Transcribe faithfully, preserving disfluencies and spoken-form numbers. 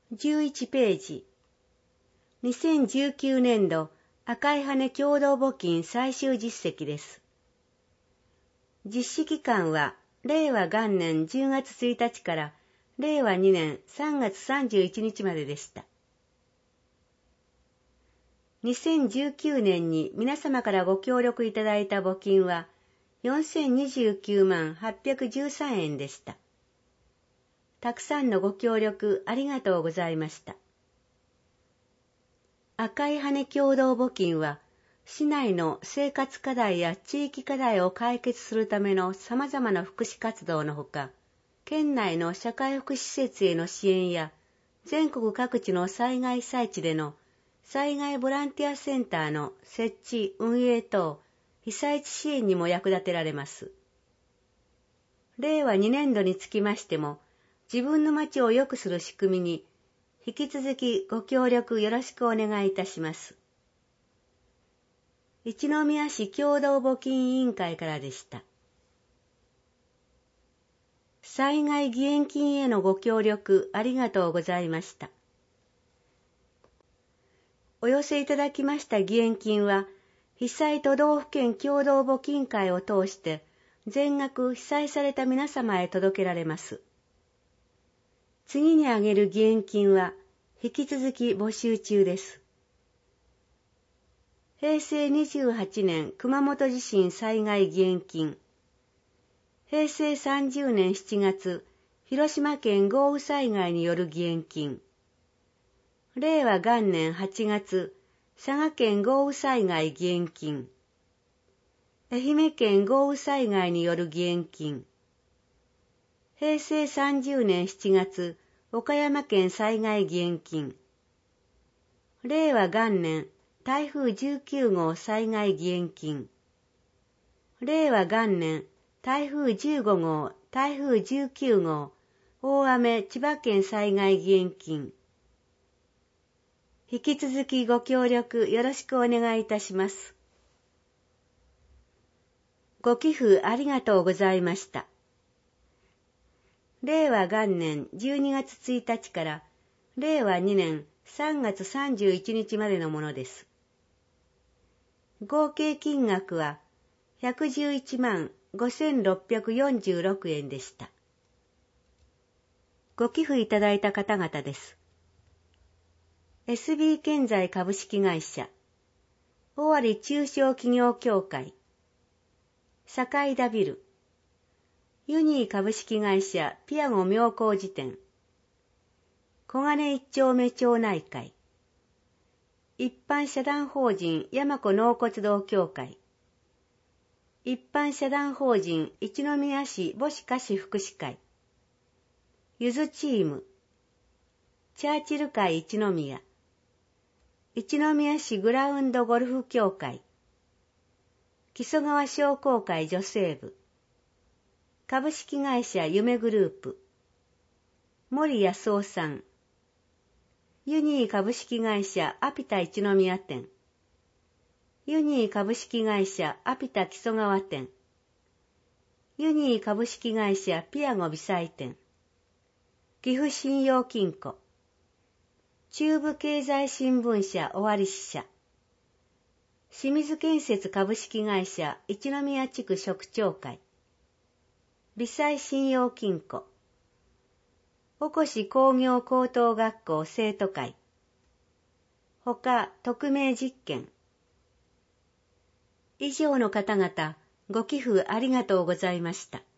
じゅういちページ。にせんじゅうきゅうねんど赤い羽共同募金最終実績です。実施期間は令和元年じゅうがつついたちから令和にねんさんがつさんじゅういちにちまででした。にせんじゅうきゅうねんに皆様からご協力いただいた募金はよんせんにじゅうきゅうまんはっぴゃくじゅうさんえんでした。たくさんのご協力ありがとうございました。赤い羽共同募金は市内の生活課題や地域課題を解決するための様々な福祉活動のほか、県内の社会福祉施設への支援や全国各地の災害被災地での災害ボランティアセンターの設置・運営等被災地支援にも役立てられます。令和にねんどにつきましても、自分の町を良くする仕組みに引き続きご協力よろしくお願いいたします。一宮市共同募金委員会からでした。災害義援金へのご協力ありがとうございました。お寄せいただきました義援金は、被災都道府県共同募金会を通して全額被災された皆様へ届けられます。次に挙げる義援金は引き続き募集中です。へいせいにじゅうはちねん熊本地震災害義援金。へいせいさんじゅうねんしちがつ広島県豪雨災害による義援金。令和元年はちがつ佐賀県豪雨災害義援金。愛媛県豪雨災害による義援金。へいせいさんじゅうねんしちがつ岡山県災害義援金。令和元年台風じゅうきゅうごう災害義援金。令和元年台風じゅうごごう、台風じゅうきゅうごう、大雨千葉県災害義援金。引き続きご協力よろしくお願いいたします。ご寄付ありがとうございました。令和元年じゅうにがつついたちから令和にねんさんがつさんじゅういちにちまでのものです。合計金額はひゃくじゅういちまんごせんろっぴゃくよんじゅうろくえんでした。ご寄付いただいた方々です。エスビー 建材株式会社、尾張中小企業協会、堺田ビル、ユニー株式会社ピアゴ妙高寺店、小金一丁目町内会、一般社団法人山子納骨堂協会、一般社団法人一宮市母子家事福祉会、ゆずチーム、チャーチル会一宮、一宮市グラウンドゴルフ協会、木曽川商工会女性部、株式会社夢グループ、森康夫さん、ユニー株式会社アピタ一宮店、ユニー株式会社アピタ木曽川店、ユニー株式会社ピアゴ微細店、岐阜信用金庫、中部経済新聞社尾張支社、清水建設株式会社一宮地区職長会、微細信用金庫、おこし工業高等学校生徒会、ほか匿名実験。以上の方々、ご寄付ありがとうございました。